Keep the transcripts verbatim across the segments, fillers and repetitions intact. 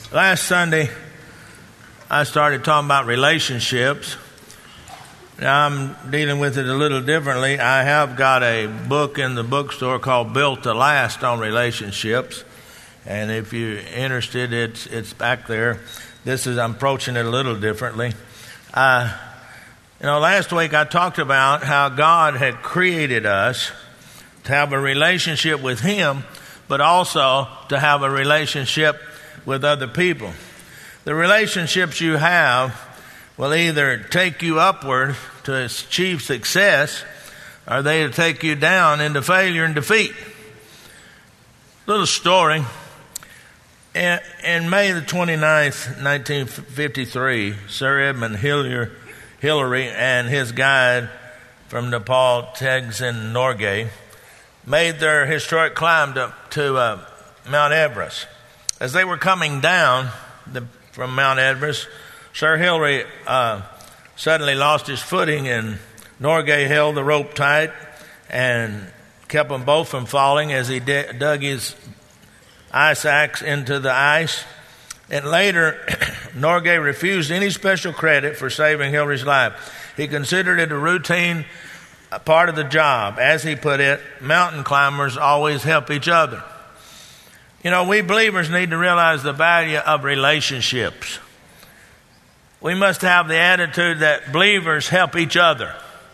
Last Sunday, I started talking about relationships. Now I'm dealing with it a little differently. I have got a book in the bookstore called Built to Last on relationships. And if you're interested, it's it's back there. This is, I'm approaching it a little differently. Uh, you know, last week I talked about how God had created us to have a relationship with Him, but also to have a relationship with other people. The relationships you have will either take you upward to achieve success, or they'll take you down into failure and defeat. Little story. In, in May the twenty-ninth, nineteen fifty-three, Sir Edmund Hillary, Hillary and his guide from Nepal, Tenzin Norgay, made their historic climb to, to uh, Mount Everest. As they were coming down the, from Mount Everest, Sir Hillary uh, suddenly lost his footing, and Norgay held the rope tight and kept them both from falling as he d- dug his ice axe into the ice. And later, Norgay refused any special credit for saving Hillary's life. He considered it a routine part of the job. As he put it, mountain climbers always help each other. You know, we believers need to realize the value of relationships. We must have the attitude that believers help each other.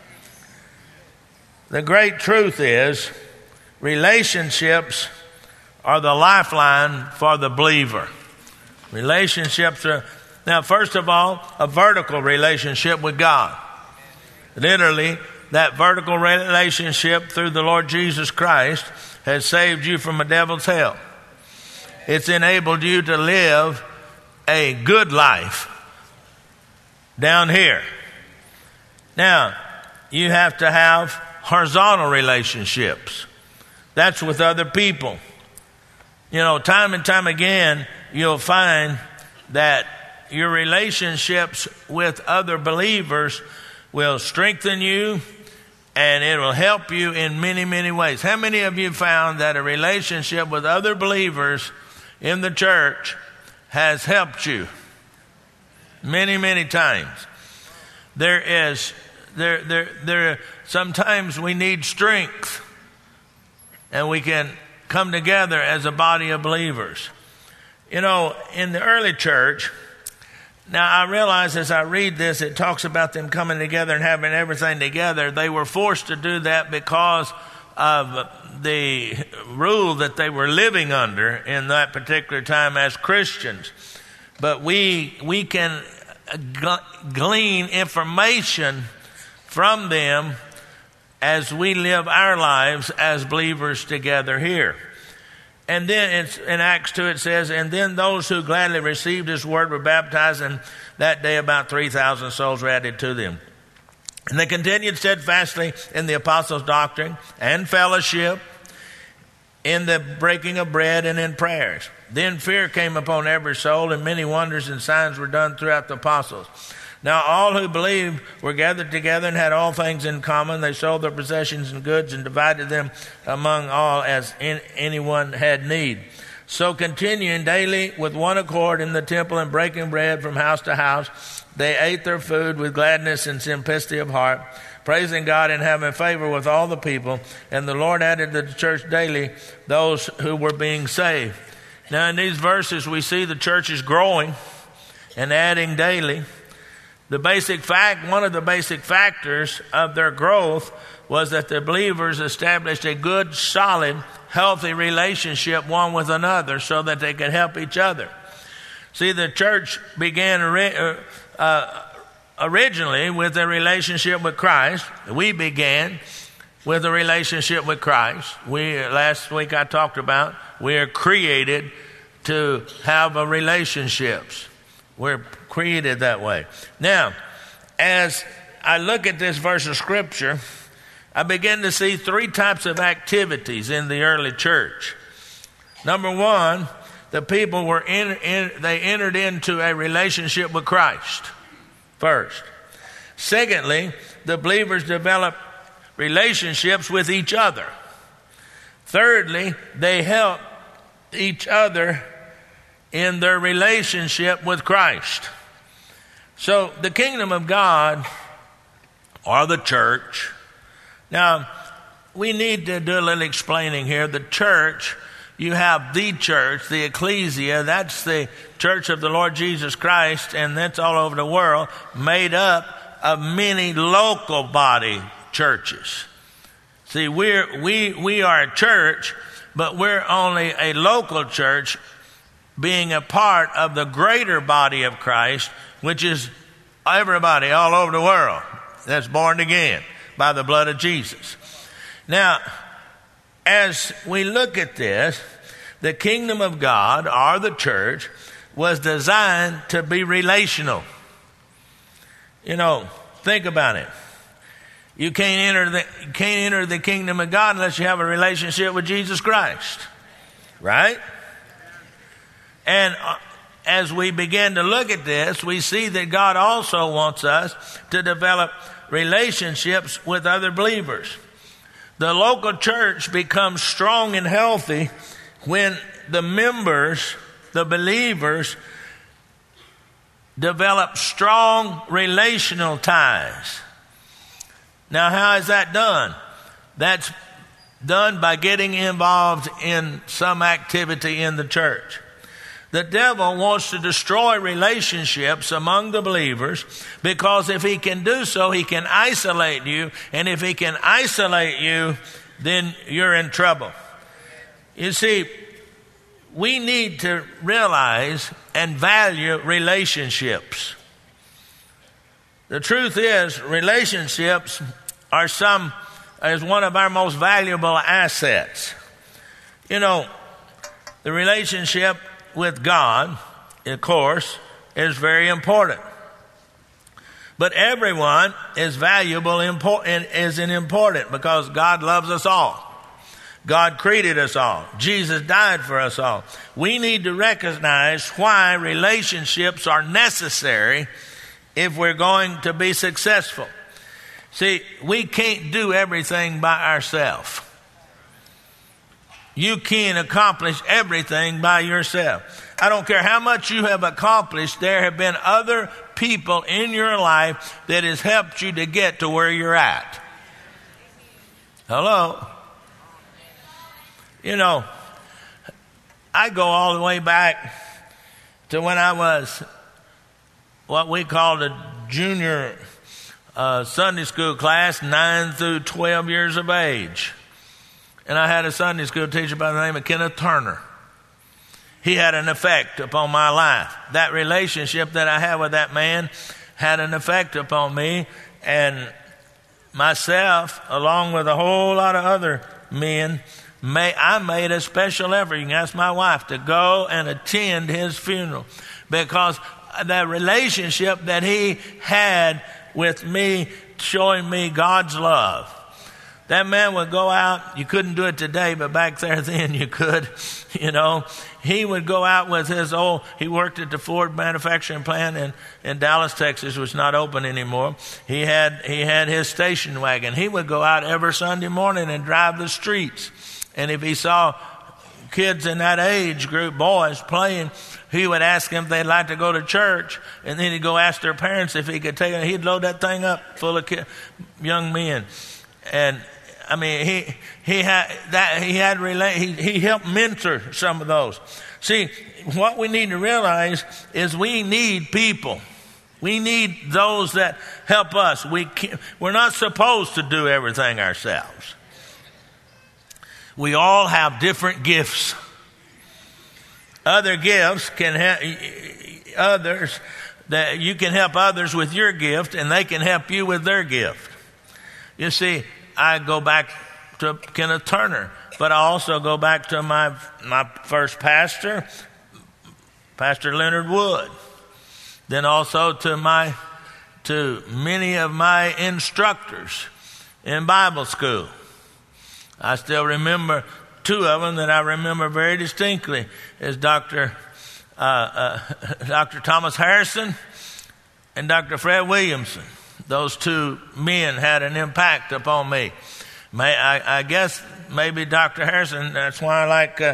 The great truth is, relationships are the lifeline for the believer. Relationships are, now first of all, a vertical relationship with God. Literally, that vertical relationship through the Lord Jesus Christ has saved you from a devil's hell. It's enabled you to live a good life down here. Now, you have to have horizontal relationships. That's with other people. You know, time and time again, you'll find that your relationships with other believers will strengthen you, and it will help you in many, many ways. How many of you found that a relationship with other believers in the church has helped you? Many, many times. There is, there, there, there, sometimes we need strength, and we can come together as a body of believers. You know, in the early church, now I realize as I read this, it talks about them coming together and having everything together. They were forced to do that because of the rule that they were living under in that particular time as Christians. But we we can glean information from them as we live our lives as believers together here. And then it's, in Acts two it says, and then those who gladly received his word were baptized, and that day about three thousand souls were added to them. And they continued steadfastly in the apostles' doctrine and fellowship, in the breaking of bread and in prayers. Then fear came upon every soul, and many wonders and signs were done throughout the apostles. Now all who believed were gathered together and had all things in common. They sold their possessions and goods and divided them among all as in, anyone had need. So continuing daily with one accord in the temple and breaking bread from house to house, they ate their food with gladness and simplicity of heart, praising God and having favor with all the people. And the Lord added to the church daily those who were being saved. Now in these verses we see the church is growing and adding daily. The basic fact, one of the basic factors of their growth was that the believers established a good, solid, healthy relationship one with another so that they could help each other. See, the church began uh, originally with a relationship with Christ. We began with a relationship with Christ. We, last week I talked about, we are created to have a relationships. We're created that way. Now, as I look at this verse of Scripture, I begin to see three types of activities in the early church. Number one, the people were in, in they entered into a relationship with Christ first. Secondly, the believers developed relationships with each other. Thirdly, they helped each other in their relationship with Christ. So the kingdom of God, or the church. Now, we need to do a little explaining here. The church, you have the church, the ecclesia, that's the church of the Lord Jesus Christ, and that's all over the world, made up of many local body churches. See, we're, we, we are a church, but we're only a local church being a part of the greater body of Christ, which is everybody all over the world that's born again by the blood of Jesus. Now, as we look at this, the kingdom of God, or the church, was designed to be relational. You know, think about it. You can't enter the, you can't enter the kingdom of God unless you have a relationship with Jesus Christ. Right? And as we begin to look at this, we see that God also wants us to develop relationships with other believers. The local church becomes strong and healthy when the members, the believers, develop strong relational ties. Now, how is that done? That's done by getting involved in some activity in the church. The devil wants to destroy relationships among the believers because if he can do so, he can isolate you. And if he can isolate you, then you're in trouble. You see, we need to realize and value relationships. The truth is, relationships are some, is one of our most valuable assets. You know, the relationship with God, of course, is very important. But everyone is valuable and is important because God loves us all. God created us all. Jesus died for us all. We need to recognize why relationships are necessary if we're going to be successful. See, we can't do everything by ourselves. You can't accomplish everything by yourself. I don't care how much you have accomplished, there have been other people in your life that has helped you to get to where you're at. Hello? You know, I go all the way back to when I was what we called a junior uh, Sunday school class, nine through twelve years of age. And I had a Sunday school teacher by the name of Kenneth Turner. He had an effect upon my life. That relationship that I had with that man had an effect upon me and myself, along with a whole lot of other men. May, I made a special effort, you can ask my wife, to go and attend his funeral because the relationship that he had with me, showing me God's love. That man would go out, you couldn't do it today, but back there then you could, you know. He would go out with his old, he worked at the Ford manufacturing plant in, in Dallas, Texas, which is not open anymore. He had, he had his station wagon. He would go out every Sunday morning and drive the streets. And if he saw kids in that age group, boys, playing, he would ask them if they'd like to go to church. And then he'd go ask their parents if he could take it. He'd load that thing up full of kid, young men. And I mean, he he had that he had relate. He he helped mentor some of those. See, what we need to realize is we need people. We need those that help us. We can't, we're not supposed to do everything ourselves. We all have different gifts. Other gifts can help others. That you can help others with your gift, and they can help you with their gift. You see, I go back to Kenneth Turner, but I also go back to my my first pastor, Pastor Leonard Wood. Then also to my to many of my instructors in Bible school. I still remember two of them that I remember very distinctly is Doctor Uh, uh, Doctor Thomas Harrison and Doctor Fred Williamson. Those two men had an impact upon me. May, I, I guess maybe Doctor Harrison, that's why I like uh,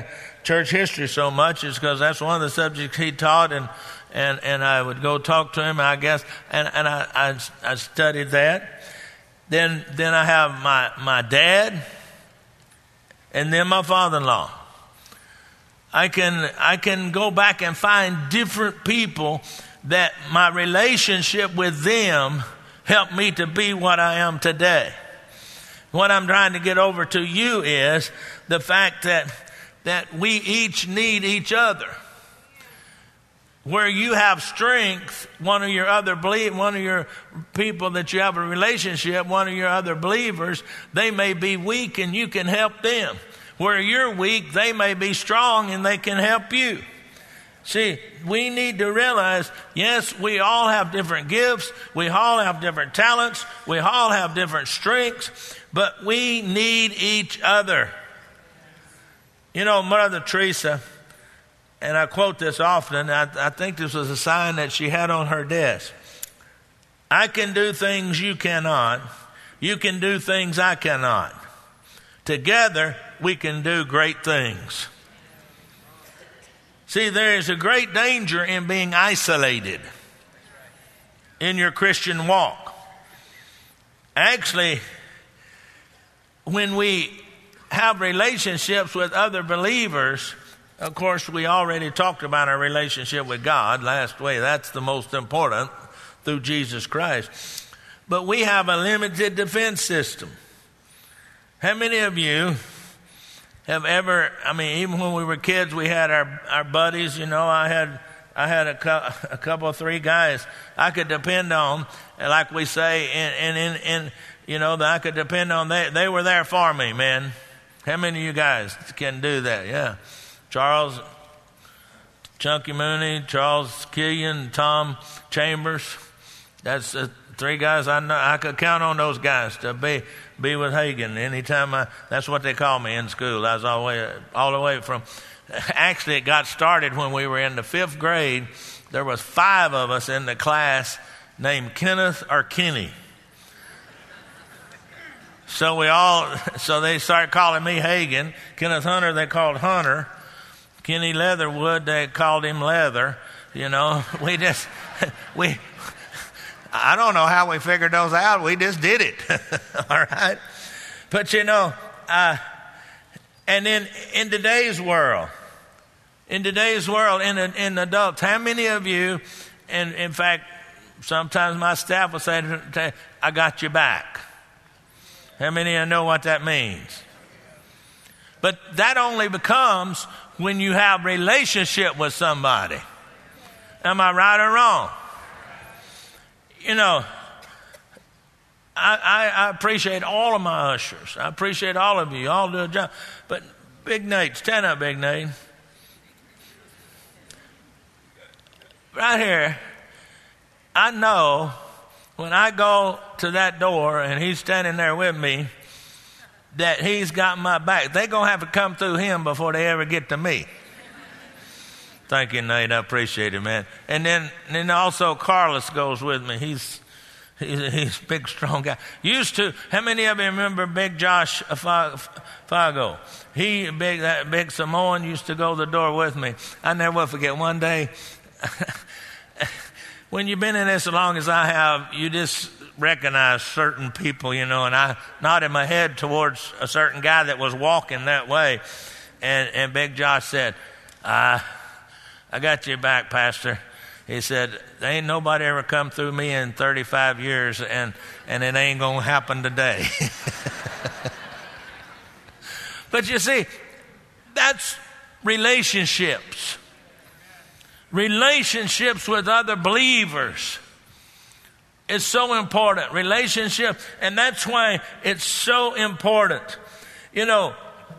church history so much is because that's one of the subjects he taught, and and, and I would go talk to him, I guess, and, and I, I, I studied that. Then then I have my, my dad, and then my father-in-law. I can I can go back and find different people that my relationship with them helped me to be what I am today. What I'm trying to get over to you is the fact that that we each need each other. Where you have strength, one of your other believe, one of your people that you have a relationship, one of your other believers, they may be weak and you can help them. Where you're weak, they may be strong and they can help you. See, we need to realize, yes, we all have different gifts, we all have different talents, we all have different strengths, but we need each other. You know, Mother Teresa, and I quote this often, I, I think this was a sign that she had on her desk. I can do things you cannot. You can do things I cannot. Together, we can do great things. See, there is a great danger in being isolated in your Christian walk. Actually, when we have relationships with other believers, of course, we already talked about our relationship with God last week. That's the most important through Jesus Christ. But we have a limited defense system. How many of you have ever, I mean, even when we were kids, we had our, our buddies, you know, I had I had a, cu- a couple of three guys I could depend on, like we say, and, and, and you know, that I could depend on. They, they were there for me, man. How many of you guys can do that? Yeah. Charles, Chunky Mooney, Charles Killian, Tom Chambers. That's the three guys I know. I could count on those guys to be be with Hagen anytime. I, that's what they call me in school. I was all the way all the way from. Actually, it got started when we were in the fifth grade. There was five of us in the class named Kenneth or Kenny. So we all. So they started calling me Hagen. Kenneth Hunter they called Hunter. Kenny Leatherwood, they called him Leather. You know, we just, we, I don't know how we figured those out. We just did it. All right. But you know, uh, and in, in today's world, in today's world, in, in adults, how many of you, and in fact, sometimes my staff will say, I got your back. How many of you know what that means? But that only becomes when you have relationship with somebody. Am I right or wrong? You know, I, I, I appreciate all of my ushers. I appreciate all of you. You all do a job. But Big Nate, stand up, Big Nate. Right here, I know when I go to that door and he's standing there with me, that he's got my back. They're going to have to come through him before they ever get to me. Thank you, Nate. I appreciate it, man. And then, and then also Carlos goes with me. He's, he's, he's a big, strong guy. Used to, how many of you remember Big Josh Fago? He, big, that big Samoan, used to go to the door with me. I never will forget one day. When you've been in this as long as I have, you just recognize certain people, you know, and I nodded my head towards a certain guy that was walking that way. And, and Big Josh said, uh, I got your back, Pastor. He said, there ain't nobody ever come through me in thirty-five years, and, and it ain't going to happen today. But you see, that's relationships. Relationships with other believers is so important. Relationship, and that's why it's so important. You know,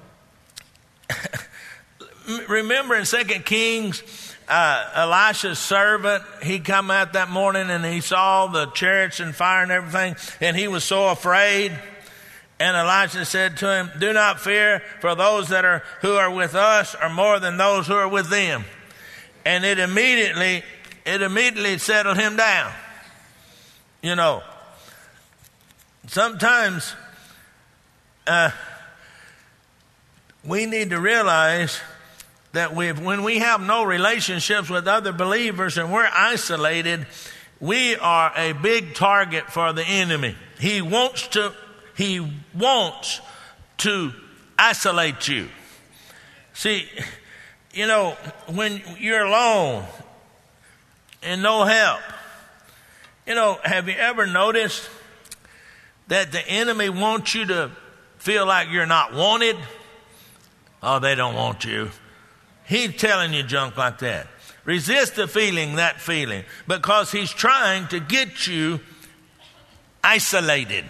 remember in Second Kings, uh, Elisha's servant, he come out that morning and he saw the chariots and fire and everything, and he was so afraid. And Elisha said to him, do not fear, for those that are who are with us are more than those who are with them. And it immediately, it immediately settled him down. You know, sometimes uh, we need to realize that we, when we have no relationships with other believers and we're isolated, we are a big target for the enemy. He wants to, he wants to isolate you. See, you know, when you're alone and no help, you know, have you ever noticed that the enemy wants you to feel like you're not wanted? Oh, they don't want you. He's telling you junk like that. Resist the feeling, that feeling, because he's trying to get you isolated.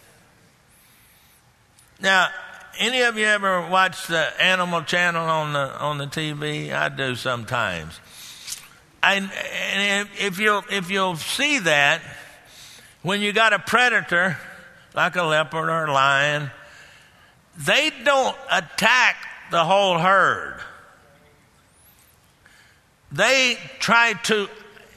Now, any of you ever watch the Animal Channel on the on the T V? I do sometimes. And, and if you'll if you'll see that, when you got a predator like a leopard or a lion, they don't attack the whole herd. They try to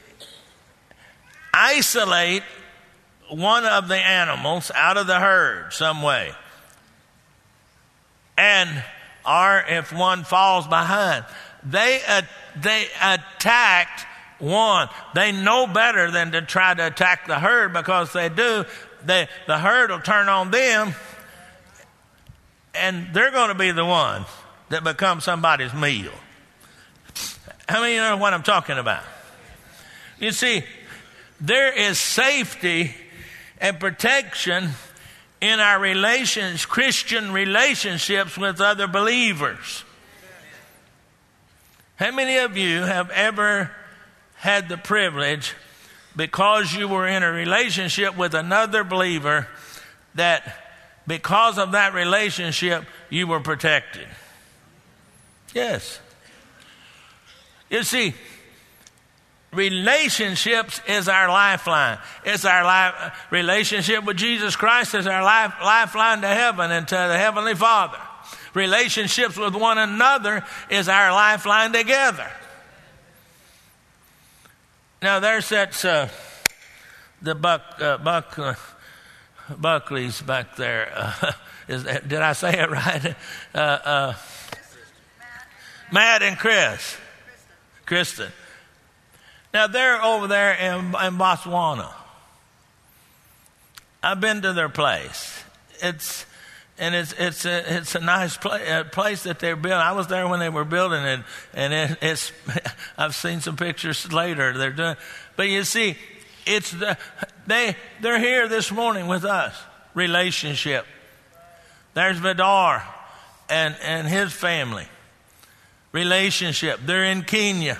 isolate one of the animals out of the herd some way. And, or if one falls behind, they, uh, they attacked one. They know better than to try to attack the herd, because they do, they, the herd will turn on them, and they're going to be the ones that become somebody's meal. How many of you know what I'm talking about? You see, there is safety and protection in our relations, Christian relationships with other believers. How many of you have ever had the privilege, because you were in a relationship with another believer, that because of that relationship you were protected? Yes. You see, relationships is our lifeline. It's our life, relationship with Jesus Christ is our life, lifeline to heaven and to the Heavenly Father. Relationships with one another is our lifeline together. Now there's that uh, the Buck uh, Buck uh, Buckley's back there. Uh, is that, did I say it right? Uh, uh, Matt and Chris, Kristen. Now, they're over there in, in Botswana. I've been to their place. It's and it's it's a, it's a nice place, a place that they're building. I was there when they were building it, and it, it's. I've seen some pictures later. They're doing, but you see, it's the they they're here this morning with us. Relationship. There's Vidar and and his family. Relationship. They're in Kenya.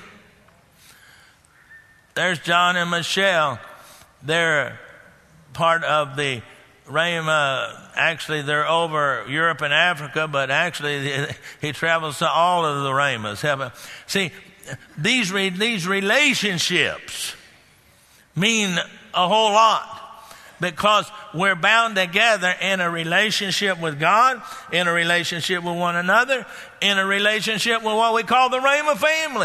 There's John and Michelle. They're part of the Rhema. Actually, they're over Europe and Africa, but actually he travels to all of the Rhemas. See, these, re- these relationships mean a whole lot, because we're bound together in a relationship with God, in a relationship with one another, in a relationship with what we call the Rhema family.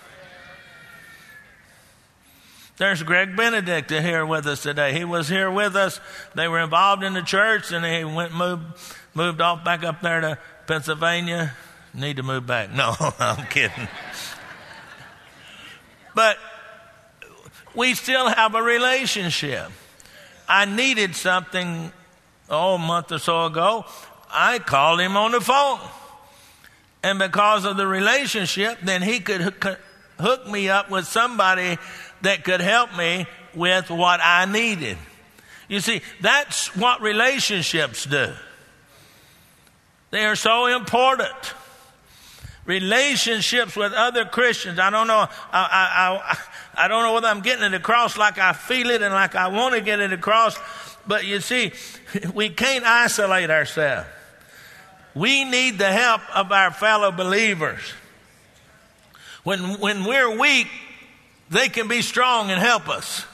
There's Greg Benedict here with us today. He was here with us. They were involved in the church, and he went moved moved off back up there to Pennsylvania. Need to move back. No, I'm kidding. But we still have a relationship. I needed something, oh, a month or so ago. I called him on the phone. And because of the relationship, then he could hook, hook me up with somebody that could help me with what I needed. You see, that's what relationships do. They are so important. Relationships with other Christians. I don't know. I, I, I, I don't know whether I'm getting it across like I feel it and like I want to get it across. But you see, we can't isolate ourselves. We need the help of our fellow believers. When, when we're weak, they can be strong and help us.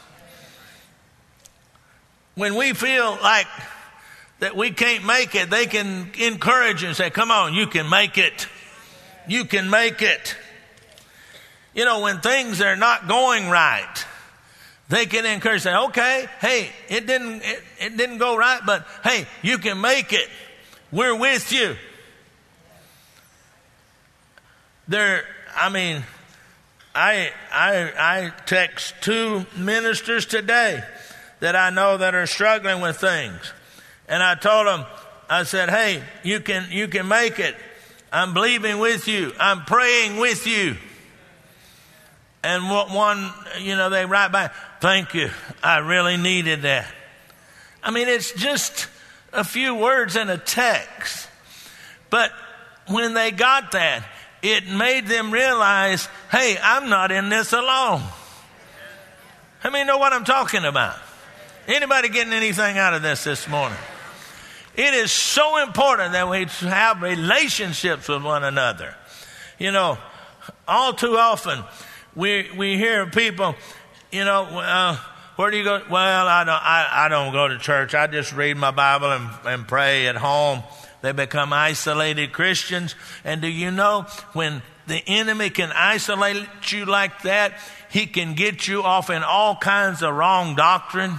When we feel like that we can't make it, they can encourage and say, come on, you can make it. You can make it. You know, when things are not going right, they can encourage, say, okay, hey, it didn't, it, it didn't go right, but hey, you can make it. We're with you. There, I mean, I, I, I text two ministers today that I know that are struggling with things. And I told them, I said, hey, you can, you can make it. I'm believing with you. I'm praying with you. And what one, you know, they write back, thank you. I really needed that. I mean, it's just a few words in a text. But when they got that, it made them realize, hey, I'm not in this alone. How many know what I'm talking about? Anybody getting anything out of this this morning? It is so important that we have relationships with one another. You know, all too often we we hear people, you know, uh, where do you go? Well, I don't, I, I don't go to church. I just read my Bible and, and pray at home. They become isolated Christians. And do you know, when the enemy can isolate you like that, he can get you off in all kinds of wrong doctrine.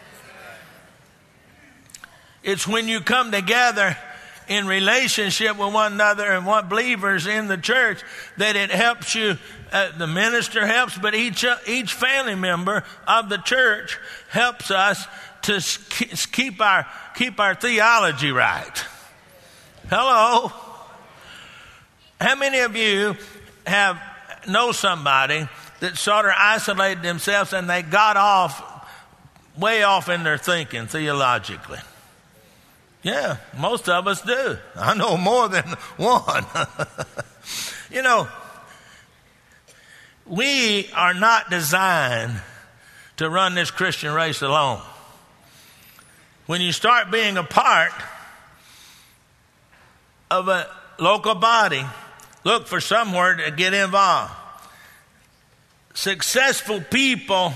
It's when you come together in relationship with one another and one believers in the church that it helps you. Uh, the minister helps, but each uh, each family member of the church helps us to keep our keep our theology right. Hello. How many of you have know somebody that sort of isolated themselves and they got off way off in their thinking theologically? Yeah, most of us do. I know more than one. You know, we are not designed to run this Christian race alone. When you start being a part of a local body, look for somewhere to get involved. Successful people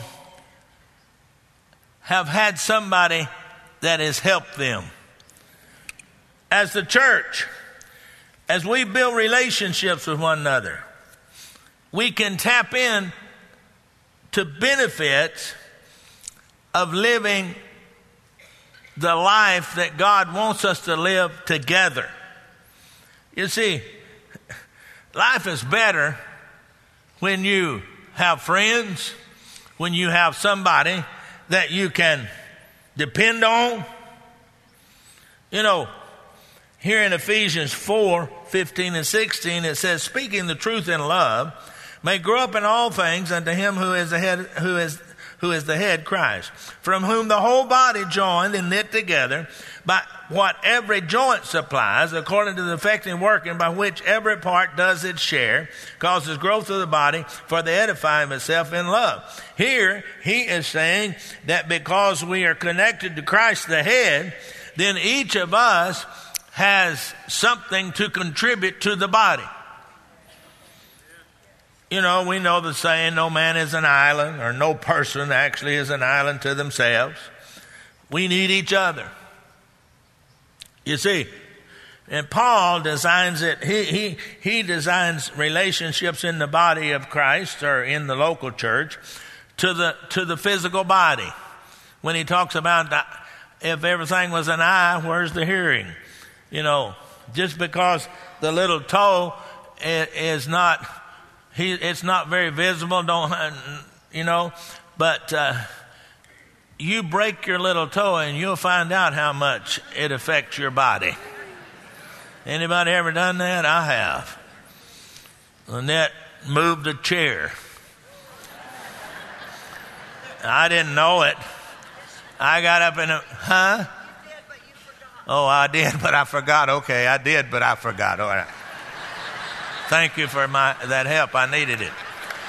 have had somebody that has helped them. As the church, as we build relationships with one another, we can tap in to benefits of living the life that God wants us to live together. You see, life is better when you have friends, when you have somebody that you can depend on. You know, here in Ephesians four, fifteen and sixteen, it says, speaking the truth in love, may grow up in all things unto him who is the head, who is, who is the head, Christ, from whom the whole body joined and knit together by what every joint supplies, according to the effective working by which every part does its share, causes growth of the body for the edifying of itself in love. Here, he is saying that because we are connected to Christ the head, then each of us has something to contribute to the body. You know, we know the saying, no man is an island, or no person actually is an island to themselves. We need each other. You see, and Paul designs it, he, he, he designs relationships in the body of Christ, or in the local church, to the, to the physical body. When he talks about the, if everything was an eye, where's the hearing? You know, just because the little toe is not, he, it's not very visible, don't, you know, but uh, you break your little toe and you'll find out how much it affects your body. Anybody ever done that? I have. Lynette moved a chair. I didn't know it. I got up in a, huh? Oh, I did, but I forgot. Okay, I did, but I forgot. All right. Thank you for my that help. I needed it.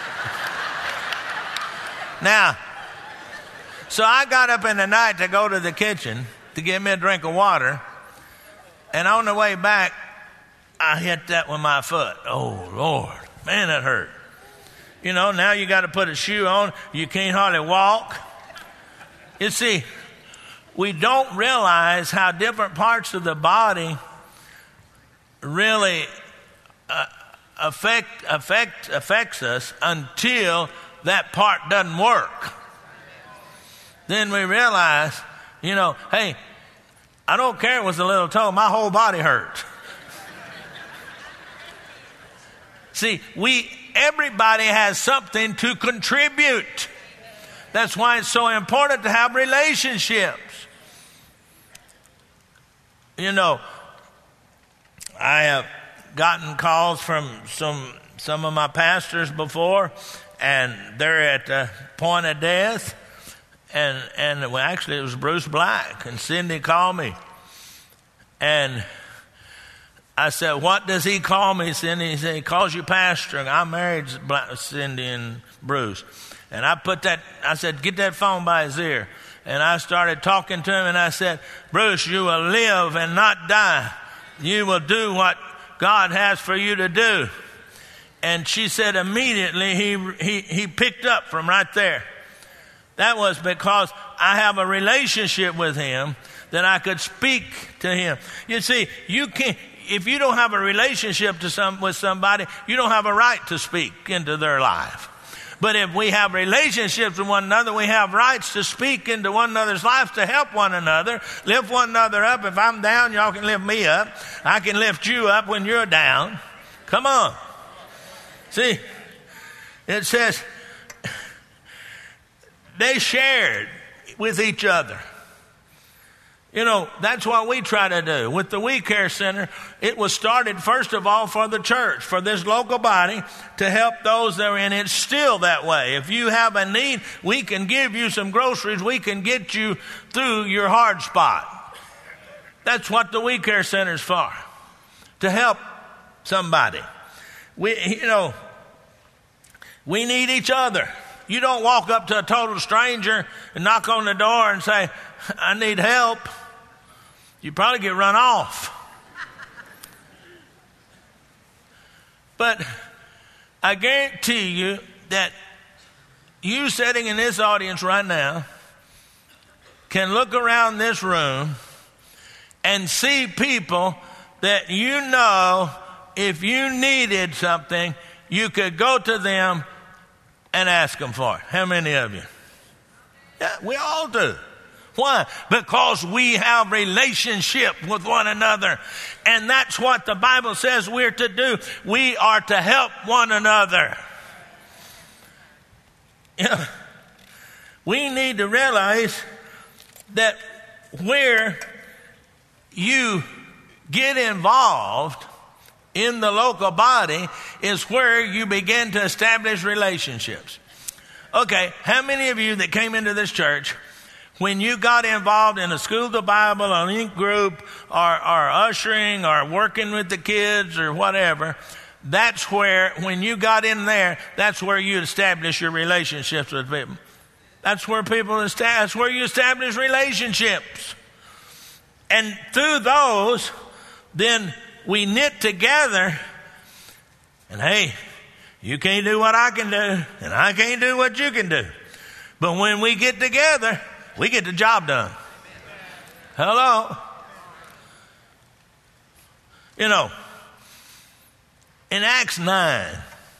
Now, so I got up in the night to go to the kitchen to get me a drink of water, and on the way back, I hit that with my foot. Oh, Lord. Man, that hurt. You know, now you got to put a shoe on. You can't hardly walk. You see, we don't realize how different parts of the body really uh, affect affect affects us until that part doesn't work. Then we realize, you know, hey, I don't care it was a little toe, my whole body hurt. See, we, everybody has something to contribute. That's why it's so important to have relationships. You know, I have gotten calls from some some of my pastors before, and they're at the point of death. And and well, actually, it was Bruce Black, and Cindy called me, and I said, "What does he call me?" Cindy, he said, "He calls you pastor." And I married Cindy and Bruce, and I put that. I said, "Get that phone by his ear." And I started talking to him, and I said, "Bruce, you will live and not die. You will do what God has for you to do." And she said immediately he he he picked up from right there. That was because I have a relationship with him that I could speak to him. You see, you can't, if you don't have a relationship to some with somebody, you don't have a right to speak into their life. But if we have relationships with one another, we have rights to speak into one another's lives, to help one another, lift one another up. If I'm down, y'all can lift me up. I can lift you up when you're down. Come on. See, it says they shared with each other. You know, that's what we try to do. With the We Care Center, it was started first of all for the church, for this local body, to help those that are in it. It's still that way. If you have a need, we can give you some groceries. We can get you through your hard spot. That's what the We Care Center is for, to help somebody. We, you know, we need each other. You don't walk up to a total stranger and knock on the door and say, "I need help." You probably get run off. But I guarantee you that you sitting in this audience right now can look around this room and see people that you know, if you needed something, you could go to them and ask them for it. How many of you? Yeah, we all do. Why? Because we have relationship with one another. And that's what the Bible says we're to do. We are to help one another. Yeah. We need to realize that where you get involved in the local body is where you begin to establish relationships. Okay, how many of you that came into this church, when you got involved in a school of the Bible, a link group, or, or ushering, or working with the kids, or whatever, that's where, when you got in there, that's where you establish your relationships with people. That's where people establish, that's where you establish relationships. And through those, then we knit together, and hey, you can't do what I can do, and I can't do what you can do. But when we get together, we get the job done. Hello? You know, in Acts nine,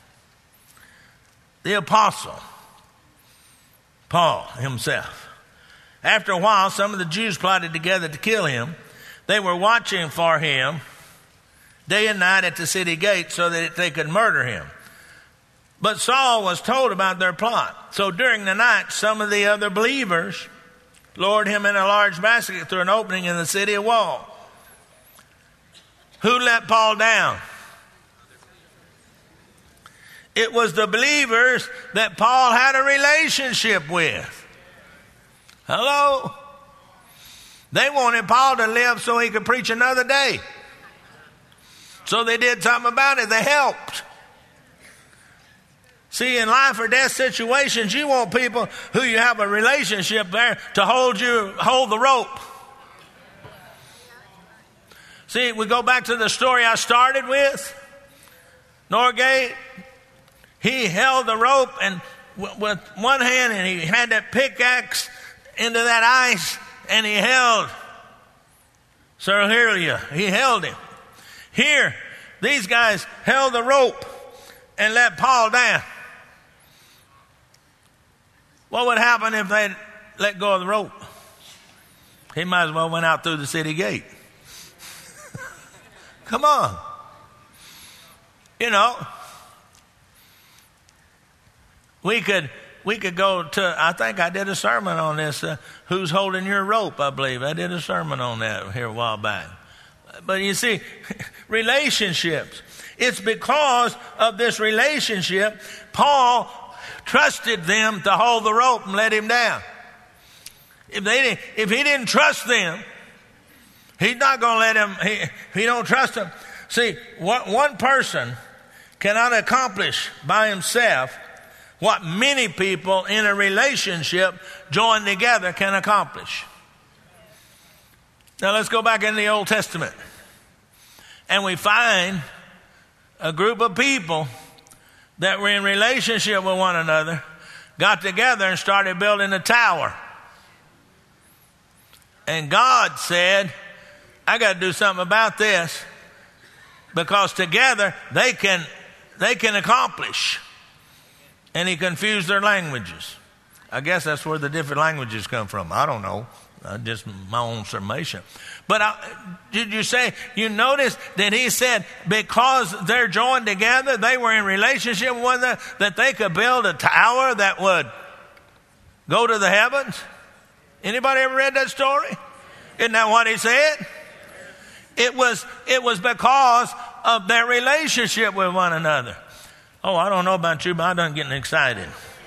the apostle, Paul himself, after a while, some of the Jews plotted together to kill him. They were watching for him day and night at the city gate so that they could murder him. But Saul was told about their plot. So during the night, some of the other believers lowered him in a large basket through an opening in the city wall. Who let Paul down? It was the believers that Paul had a relationship with. Hello? They wanted Paul to live so he could preach another day. So they did something about it. They helped. See, in life or death situations, you want people who you have a relationship there to hold you, hold the rope. See, we go back to the story I started with. Norgate, he held the rope and w- with one hand, and he had that pickaxe into that ice, and he held Sir Hilia. He held him. Here, these guys held the rope and let Paul down. What would happen if they let go of the rope? He might as well went out through the city gate. Come on. You know, we could we could go to, I think I did a sermon on this, uh, Who's Holding Your Rope, I believe. I did a sermon on that here a while back. But you see, relationships. It's because of this relationship, Paul trusted them to hold the rope and let him down. If they didn't, if he didn't trust them, he's not going to let him, he, if he don't trust them. See, one, one person cannot accomplish by himself what many people in a relationship joined together can accomplish. Now let's go back in the Old Testament. And we find a group of people that were in relationship with one another, got together and started building a tower. And God said, I got to do something about this, because together they can they can accomplish. And he confused their languages. I guess that's where the different languages come from. I don't know. Uh, just my own summation. But I, did you say, you notice that he said because they're joined together, they were in relationship with one another, that they could build a tower that would go to the heavens? Anybody ever read that story? Isn't that what he said? It was, it was because of their relationship with one another. Oh, I don't know about you, but I'm done getting excited.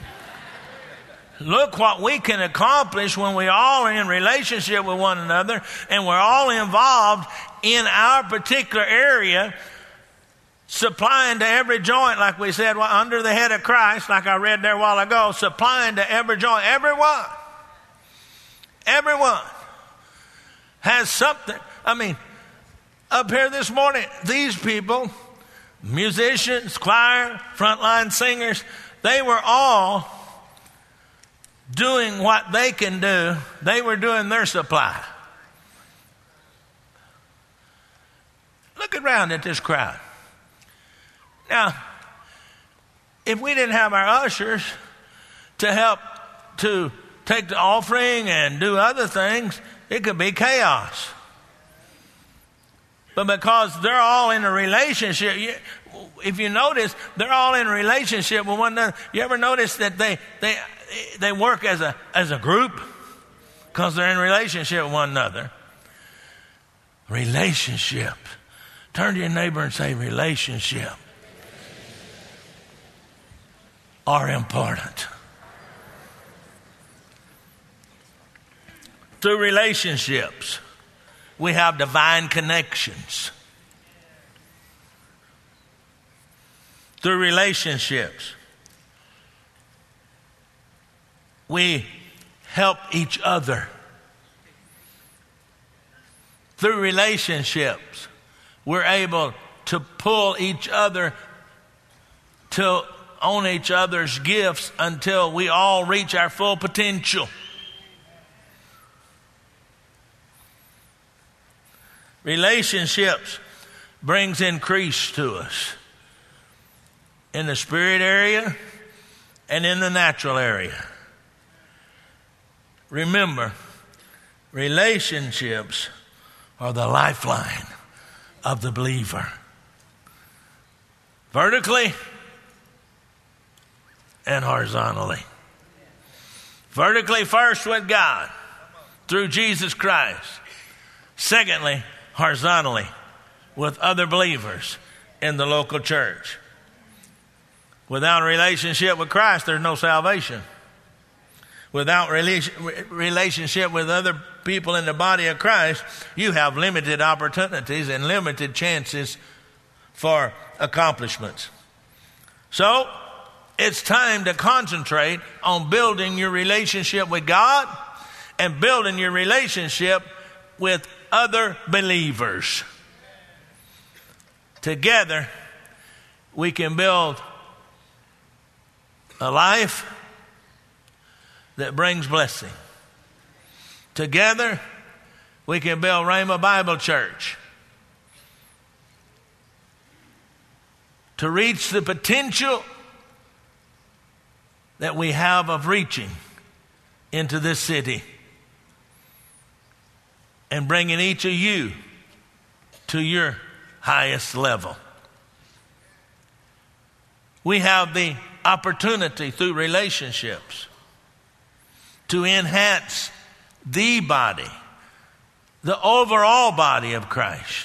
Look what we can accomplish when we all are in relationship with one another and we're all involved in our particular area, supplying to every joint, like we said, under the head of Christ, like I read there a while ago, supplying to every joint. Everyone, everyone has something. I mean, up here this morning, these people, musicians, choir, frontline singers, they were all doing what they can do. They were doing their supply. Look around at this crowd. Now, if we didn't have our ushers to help to take the offering and do other things, it could be chaos. But because they're all in a relationship, if you notice, they're all in a relationship with one another. You ever notice that they they they work as a as a group because they're in relationship with one another? Relationship. Turn to your neighbor and say, relationship are important. Through relationships, we have divine connections. Through relationships, we help each other. Through relationships, we're able to pull each other to on each other's gifts until we all reach our full potential. Relationships brings increase to us in the spirit area and in the natural area. Remember, relationships are the lifeline of the believer. Vertically and horizontally. Vertically first with God through Jesus Christ. Secondly, horizontally with other believers in the local church. Without a relationship with Christ, there's no salvation. Without relationship with other people in the body of Christ, you have limited opportunities and limited chances for accomplishments. So, it's time to concentrate on building your relationship with God and building your relationship with other believers. Together, we can build a life that brings blessing. Together, we can build Rhema Bible Church to reach the potential that we have of reaching into this city and bringing each of you to your highest level. We have the opportunity through relationships to enhance the body, the overall body of Christ.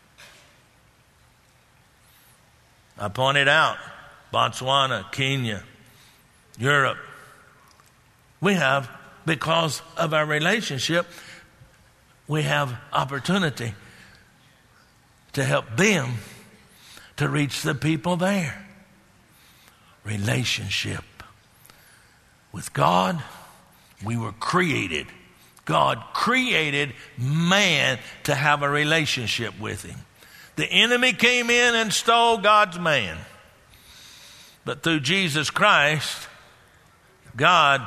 I pointed out Botswana, Kenya, Europe. We have, because of our relationship, we have opportunity to help them to reach the people there. Relationship with God. We were created. God created man to have a relationship with him. The enemy came in and stole God's man. But through Jesus Christ, God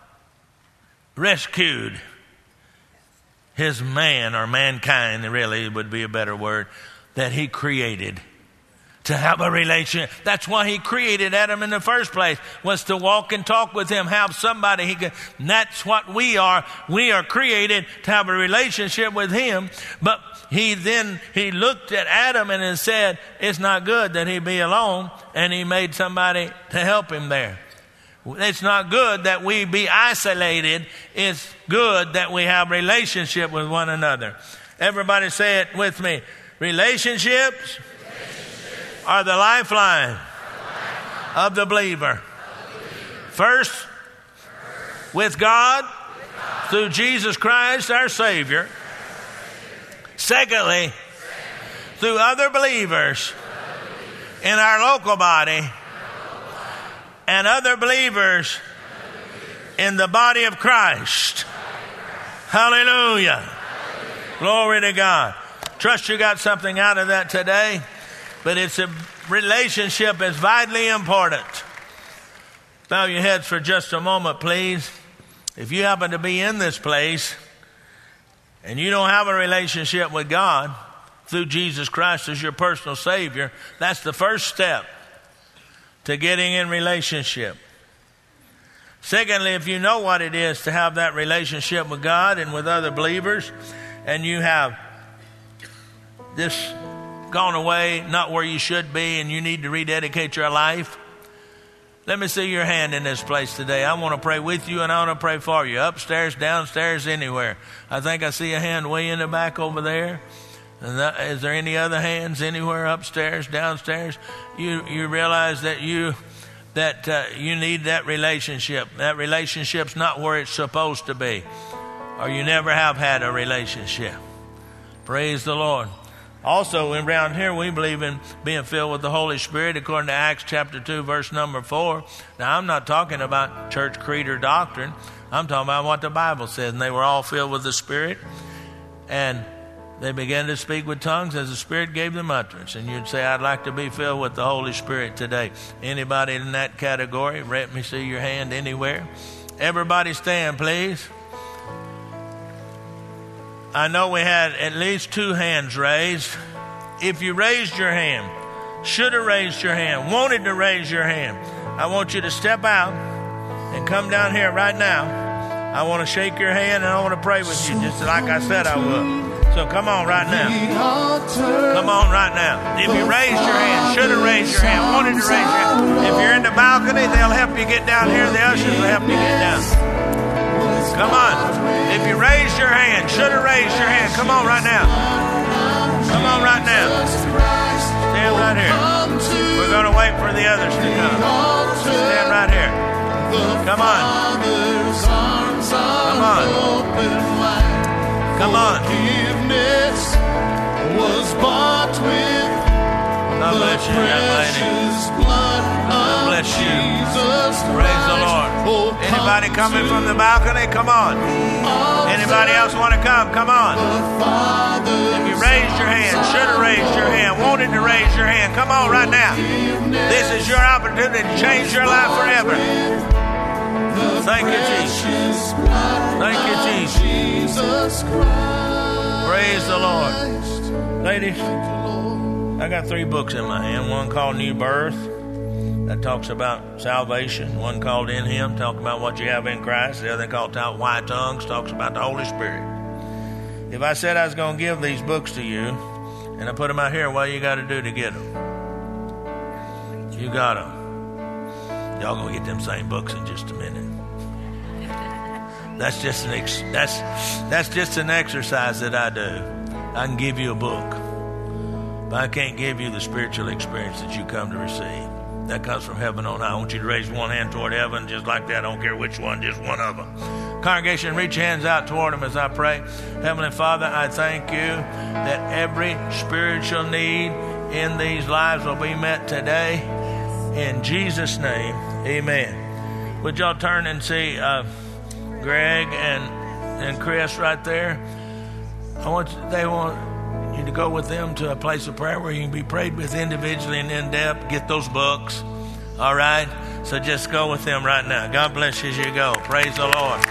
rescued his man, or mankind, really would be a better word, that he created to have a relationship. That's why he created Adam in the first place, was to walk and talk with him, have somebody he could. And that's what we are. We are created to have a relationship with him. But he then, he looked at Adam and said, it's not good that he be alone. And he made somebody to help him there. It's not good that we be isolated. It's good that we have relationship with one another. Everybody say it with me. Relationships are the lifeline of the believer. First, with God, through Jesus Christ, our Savior. Secondly, through other believers in our local body and other believers in the body of Christ. Hallelujah. Glory to God. Trust you got something out of that today. But it's a relationship is vitally important. Bow your heads for just a moment, please. If you happen to be in this place and you don't have a relationship with God through Jesus Christ as your personal Savior, that's the first step to getting in relationship. Secondly, if you know what it is to have that relationship with God and with other believers, and you have this gone away, not where you should be, and you need to rededicate your life, let me see your hand in this place today. I want to pray with you and I want to pray for you. Upstairs, downstairs, anywhere. I think I see a hand way in the back over there. And that, is there any other hands anywhere upstairs, downstairs? You you realize that you that uh, you need that relationship. That relationship's not where it's supposed to be, or you never have had a relationship. Praise the Lord. Also, around here, we believe in being filled with the Holy Spirit, according to Acts chapter two, verse number four. Now, I'm not talking about church creed or doctrine. I'm talking about what the Bible says. And they were all filled with the Spirit, and they began to speak with tongues as the Spirit gave them utterance. And you'd say, I'd like to be filled with the Holy Spirit today. Anybody in that category? Let me see your hand anywhere. Everybody stand, please. I know we had at least two hands raised. If you raised your hand, should have raised your hand, wanted to raise your hand, I want you to step out and come down here right now. I want to shake your hand and I want to pray with you, just like I said I would. So come on right now. Come on right now. If you raised your hand, should have raised your hand, wanted to raise your hand. If you're in the balcony, they'll help you get down here. The ushers will help you get down. Come on. If you raised your hand, should have raised your hand. Come on right now. Come on right now. Stand right here. We're going to wait for the others to come. Stand right here. Come on. Come on. Come on. God bless you, young lady. God bless you. Praise the Lord. Anybody coming from the balcony? Come on. Anybody else want to come? Come on. If you raised your hand, should have raised your hand, wanted to raise your hand, come on right now. This is your opportunity to change your life forever. Thank you, Jesus. Thank you, Jesus. Praise the Lord. Ladies, I got three books in my hand. One called New Birth, that talks about salvation. One called In Him, talking about what you have in Christ. The other called White Tongues, talks about the Holy Spirit. If I said I was going to give these books to you, and I put them out here, what you got to do to get them? You got them. Y'all gonna get them same books in just a minute. That's just an ex- that's that's just an exercise that I do. I can give you a book, but I can't give you the spiritual experience that you come to receive. That comes from heaven on high. I want you to raise one hand toward heaven, just like that. I don't care which one, just one of them. Congregation, reach your hands out toward them as I pray. Heavenly Father, I thank you that every spiritual need in these lives will be met today. In Jesus' name, amen. Would y'all turn and see uh, Greg and and Chris right there? I want you, they want you to go with them to a place of prayer where you can be prayed with individually and in depth. Get those books, all right? So just go with them right now. God bless you as you go. Praise the Lord.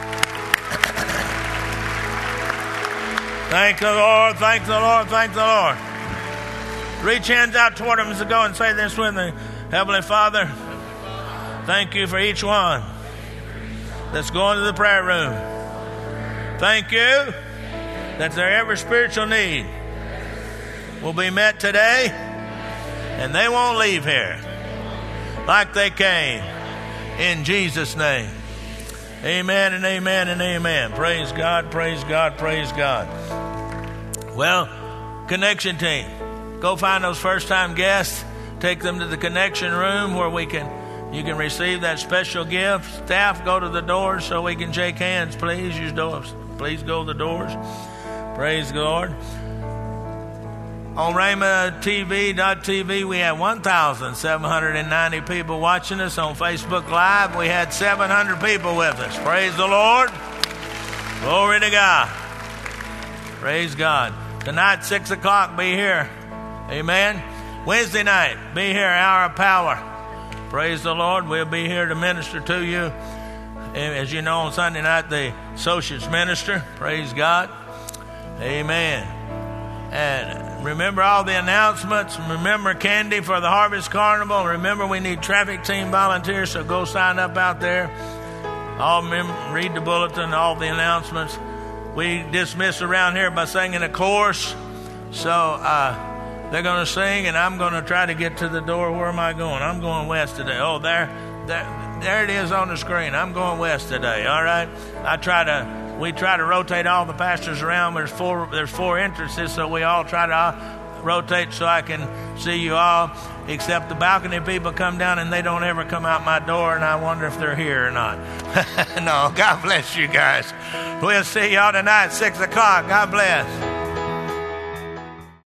Thank the Lord, thank the Lord, thank the Lord. Reach hands out toward them as they go and say this with me. Heavenly Father, thank you for each one that's going to the prayer room. Thank you that their every spiritual need will be met today, and they won't leave here like they came. In Jesus' name. Amen and amen and amen. Praise God, praise God, praise God. Well, connection team, go find those first-time guests. Take them to the connection room where we can you can receive that special gift. Staff, go to the doors so we can shake hands. Please use doors. Please go to the doors. Praise the Lord. On Rhema T V dot T V, we had one thousand seven hundred ninety people watching us. On Facebook Live, we had seven hundred people with us. Praise the Lord. Glory to God. Praise God. Tonight, six o'clock, be here. Amen. Wednesday night, be here, Hour of Power. Praise the Lord. We'll be here to minister to you. As you know, on Sunday night, the associates minister. Praise God. Amen. And remember all the announcements. Remember candy for the Harvest Carnival. Remember we need traffic team volunteers, so go sign up out there. All mem- read the bulletin, all the announcements. We dismiss around here by singing a chorus. So uh, they're going to sing, and I'm going to try to get to the door. Where am I going? I'm going west today. Oh, there, there, there it is on the screen. I'm going west today. All right. I try to. We try to rotate all the pastors around. There's four. There's four entrances, so we all try to uh, rotate so I can see you all. Except the balcony people come down and they don't ever come out my door, and I wonder if they're here or not. No, God bless you guys. We'll see y'all tonight, six o'clock. God bless.